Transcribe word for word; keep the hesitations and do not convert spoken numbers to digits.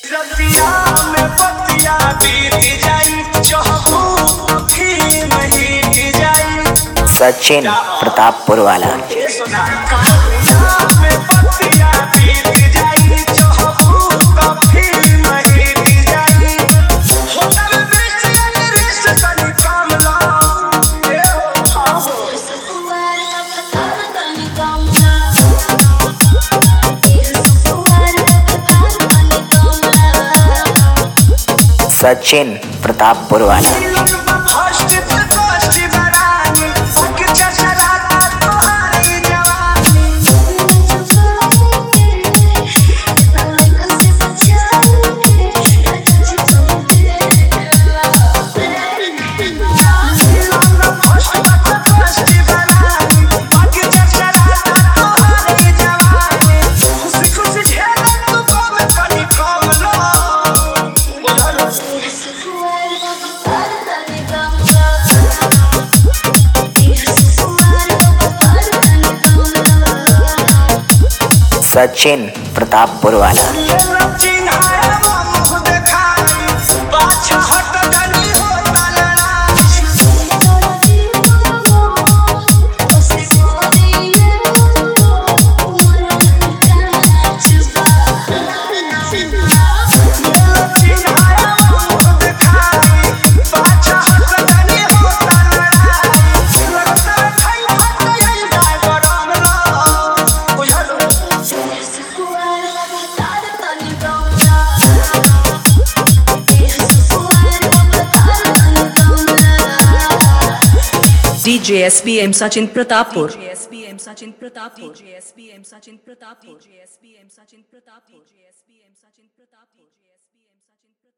रतिया में पतिया बीत जाई चहू फिल्म हिट जाई। सचिन प्रतापपुर वाला। में पतिया बीत जाई चहू फिल्म हिट जाई। होटल में रिश्ते तनी काम ला ए हो सचिन प्रतापपुर वाला। सचिन प्रतापपुर वाला। D J S P M Sachin Pratappur. D J S P M Sachin Pratappur. D J S P M Sachin Pratappur. D J S P M Sachin Pratappur. D J S P M Sachin Pratappur.